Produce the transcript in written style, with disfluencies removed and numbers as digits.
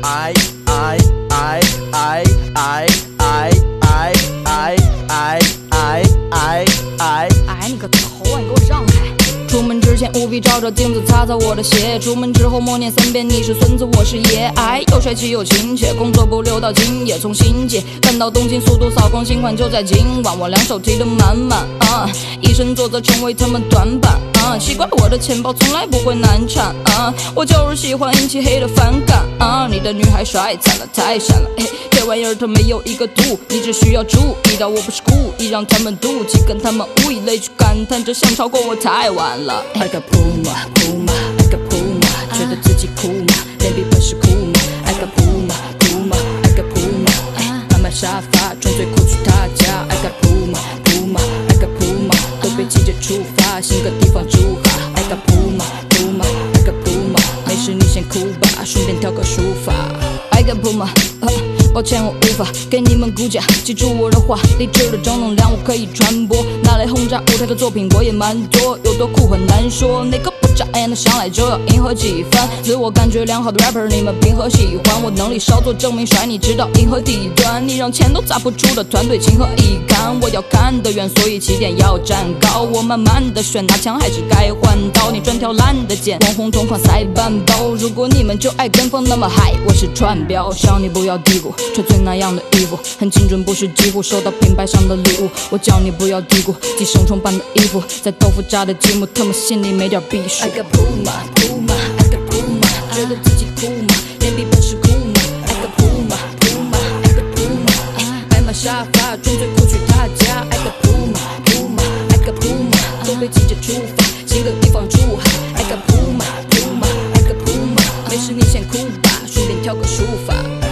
你个头啊，你给我让开！出门之前务必照照镜子擦擦我的鞋，出门之后默念3遍你是孙子我是爷。又帅气又亲切，工作不留到今夜，从新界赶到东京，速度扫光，新款就在今晚。我2手提得满满以身作则成为他们短板奇怪我的钱包从来不会难产我就是喜欢引起黑的反感你的女孩帅惨了太闪了这玩意儿它没有一个度，你只需要注意到我不是故意让他们妒忌，跟他们物以类聚，感叹着想超过我太晚了。I got Puma Puma I got Puma 觉得自己酷吗？脸比本事酷吗？ I got Puma Puma I got Puma 慢慢沙发装最酷去他家 I got Puma Puma I got Puma 都被季节出发，新个地方住哈 I got Puma Puma I got Puma 没事你先哭吧，顺便挑个书法 I got Puma抱歉我无法给你们估价，记住我的话，理智的正能量我可以传播，拿来轰炸舞台的作品我也蛮多，有多酷很难说，哪个不眨眼的上来就要迎合几番，自我感觉良好的 rapper 你们凭何喜欢，我能力稍作证明甩你知道银河底端，你让钱都砸不出的团队情何以堪，我要看得远所以起点要站高，我慢慢的选拿枪还是该换刀，你专挑烂的剑，网红同款塞半包，如果你们就爱跟风那么嗨，我是串标，想你不要低估，穿最那样的衣服很精准，不是几乎收到品牌上的礼物，我叫你不要低估寄生虫般的衣服，在豆腐渣的积木，他们心里没点避暑。I got Puma Puma I got Puma 觉得自己酷吗？脸比本事酷吗？ I got Puma Puma I got Puma 白马沙发装最酷去他家 I got Puma Puma I got Puma 都被季节出发，新个地方住哈 I got Puma Puma I got Puma 没事你先哭吧，顺便挑个书法